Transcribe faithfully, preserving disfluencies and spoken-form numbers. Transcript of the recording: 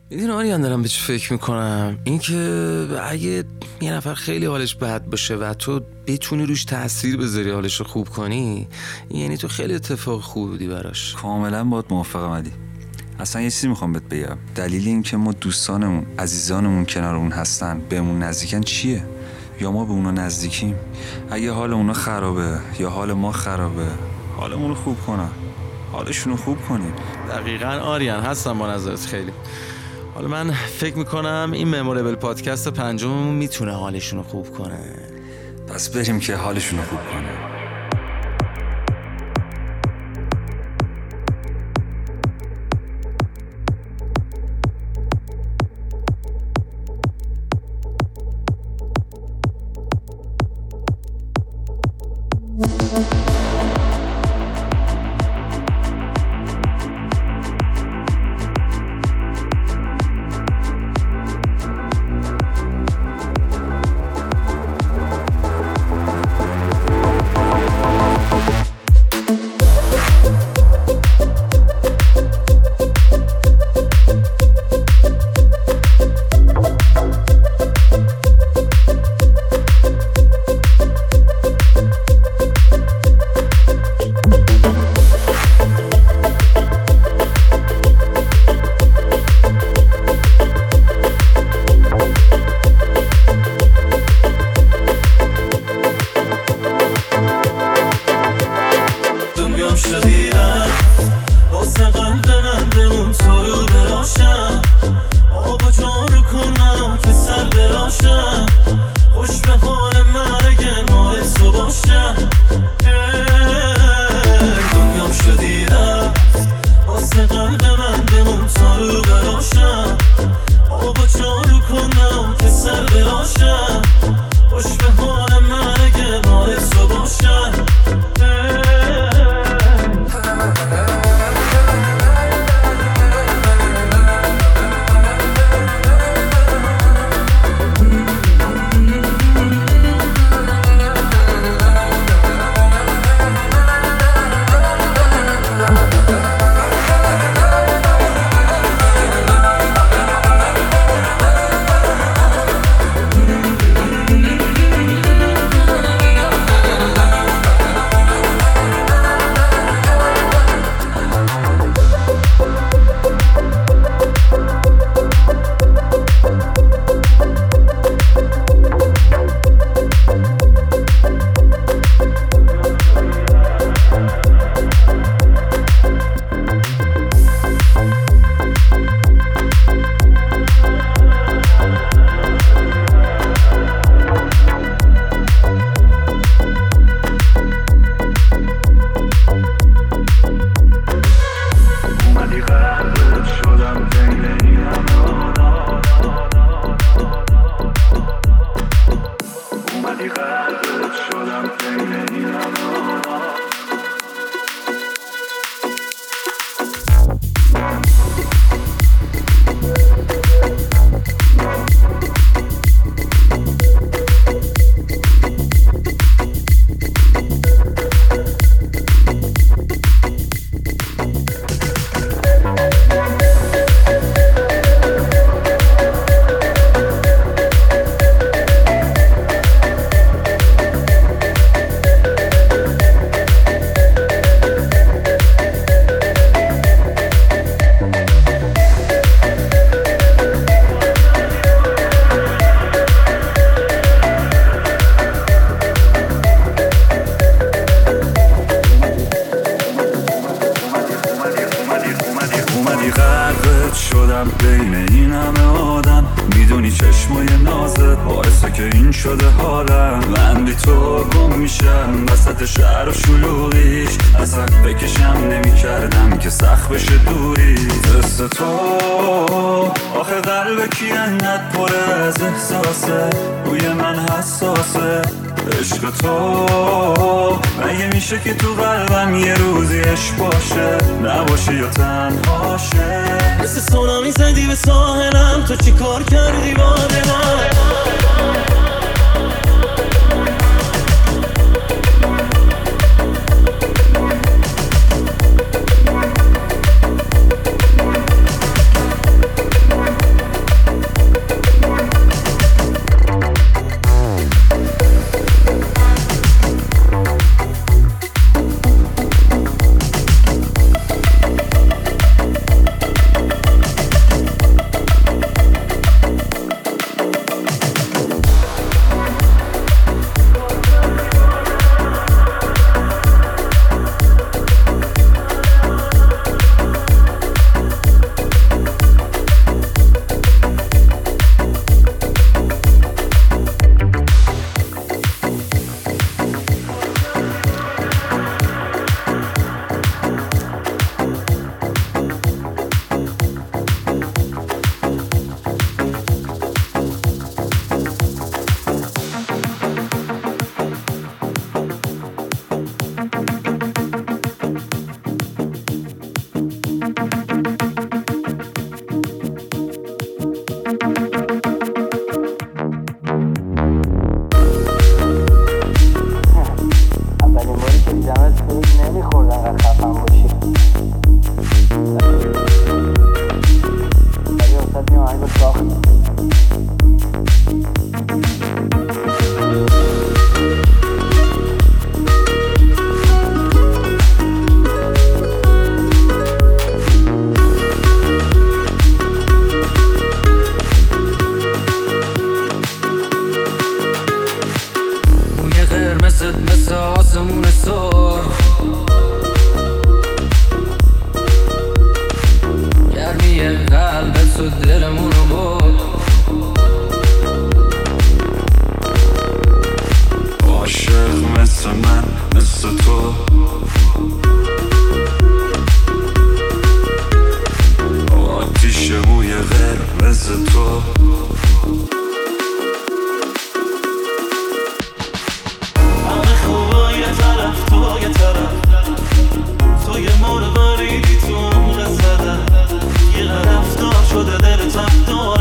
میدونی آریان دارم به چی فکر میکنم؟ این که اگه یه نفر خیلی حالش بد باشه و تو بتونی روش تأثیر بذاری حالش رو خوب کنی، یعنی تو خیلی اتفاق خوب بودی براش. کاملا باهات موافقم علی. اصلا یه چیزی میخوام بهت بگم. دلیل این که ما دوستانمون عزیزانمون کنارمون هستن بهمون نزدیکن چیه؟ یا ما به اونا نزدیکیم؟ اگه حال اونا خرابه یا حال ما خرابه، حالمون رو خوب کنن، حالشون رو خوب کنیم. دقیقاً آریان، هستم با نظرت خیلی. حالا من فکر میکنم این مموریبل پادکست پنجممون میتونه حالشون رو خوب کنه. پس بریم که حالشون رو خوب کنه. شدم بین این همه آدم، میدونی چشمای نازت باعثه که این شده حالم. من بی تو گم میشم وسط شهر و شلوغیش، اصلا بکشم نمی کردم که سخت بشه دوری. دست تو آخه قلب کی انقدر پره از احساسه، روی من حساسه. عشق تو مگه میشه که تو قلبم یه روزی عشق باشه، نباشه یا تنهاشه. مثل سونامی زدی به ساحلم، تو چی کار کردی با دلم؟ مثل تو. همه خوبا یه طرف تو یه طرف، تو یه مورد بریدی تو عمق زدن، یه رفتار شده دل تب دار